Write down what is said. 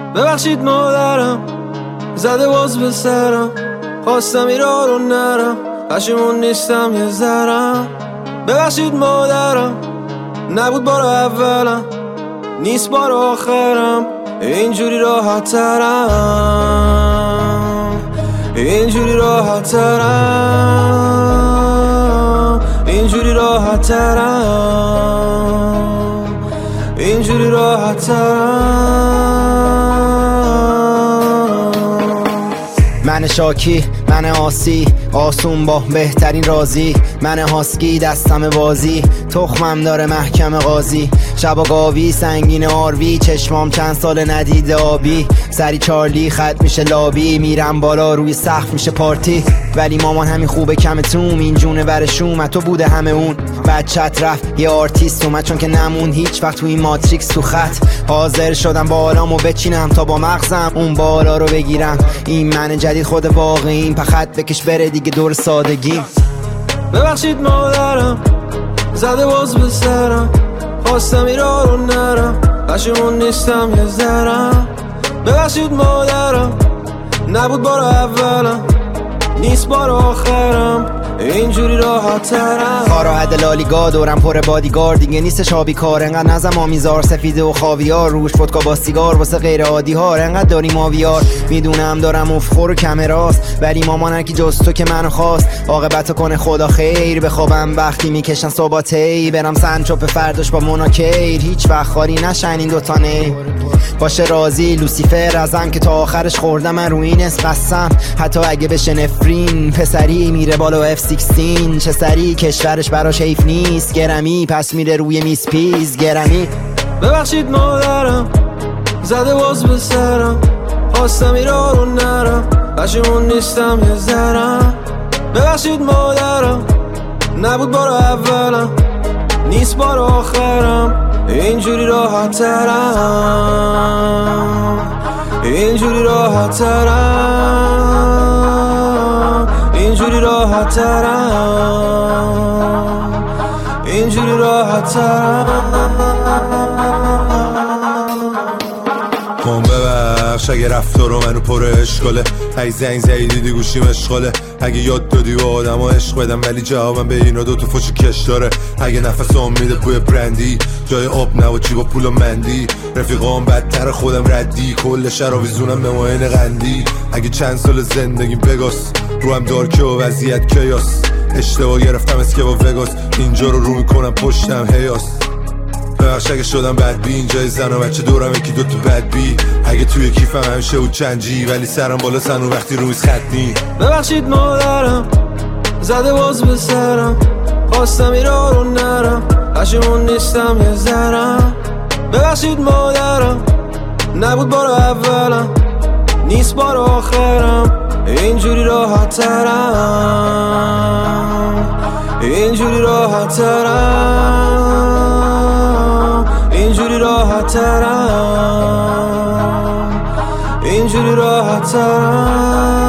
ببخشید مادرم زده باز به سرم، خواستم ایران رو نرم، پشیمون نیستم یه ذرم. ببخشید مادرم نبود بار اولم، نیست بار آخرم، اینجوری راحت ترم، اینجوری راحت ترم، اینجوری راحت ترم، اینجوری راحت ترم. من شاکی، من آسی، آسون با بهترین رازی، من هاسکی دستم بازی، تخمم داره محکم قاضی، شبا گاوی سنگین آروی، چشمام چند سال ندیده آبی، سری چارلی خط میشه لابی، میرم بالا روی سقف میشه پارتی، ولی مامان همین خوبه کم توم، این جونه برشوم تو بوده همه اون، بچت رفت یه آرتیست اومد چون که نمون هیچ وقت تو این ماتریکس تو خط، حاضر شدم بالامو بچینم تا با مغزم اون بالا رو بگیرم، این من جدید خود واقعیم، پخت بکش بره دیگه دور سادگیم. ببخشید مادرم زده باز به سرم، خواستم ایران رو نرم، پشیمون نیستم یه ذرم. ببخشید مادرم نبود بار اولم، نیست بار آخرم، اینجوری راحت ترم. کارا حد لالیگا دورم پر بادیگار، دیگه نیستش آبی کار، انقدر نزم آمیزار سفیده و خاویار، روش ودکا با سیگار واسه غیر عادی ها، انقدر داریم آویار، میدونم دارم افخور و کمراست، ولی مامان هرکی جز تو که منو خواست، عاقبتو کنه خدا خیر، بخوابم وقتی میکشن صباتی، برم سنچوپ فرداش با مناکیر، هیچ وقت خاری نشن این دوتا نه، باشه راضی لوسیفر ازم که تا آخرش خوردم من روی این قسم، حتی اگه بشه نفرین پسری میره بالا F16، چه سری کشورش براش حیف نیست، گرمی پس میره روی میز پیز گرمی. ببخشید مادرم زده باز به سرم، خواستم ایران رو نرم، پشیمون نیستم یه ذرم. ببخشید مادرم نبود بار اولم، نیست بار آخرم، اینجوری راحت ترم، اینجوری راحت ترم، اینجوری راحت ترم، اینجوری راحت ترم. ببخش اگه رفتار رو منو پر اشکاله، اگه زنگ زدی دیدی گوشیم اشغاله، اگه یاد دادی و آدم ها عشق بدم ولی جوابم به اینا دوتا فوش کش داره، اگه نفس میده بوی برندی جای آب نوا جیبا پول و مندی، رفیقام بدتر خودم ردی، کل شهر آویزونم به ماین قندی، اگه چند سال زندگیم بگاس رو هم دارکه و وضعیت کیاس، اشتباه گرفتم اسکه با وگاس، اینجا رو میکنم پشتم هیاس. ببخش اگه شدم بدبی اینجای زن و بچه دورم یکی دوتا بدبی، اگه توی کیفم همیشه او چنجی ولی سرم بالا سنو وقتی رویز خطنی. ببخشید مادرم زده باز به سرم، خواستم ایران رو نرم، پشیمون نیستم یه ذرم. ببخشید مادرم نبود بار اولم، نیست بار آخرم، اینجوری راحت ترم، اینجوری راحت ترم، اینجوری راحت ترم، اینجوری راحت ترم.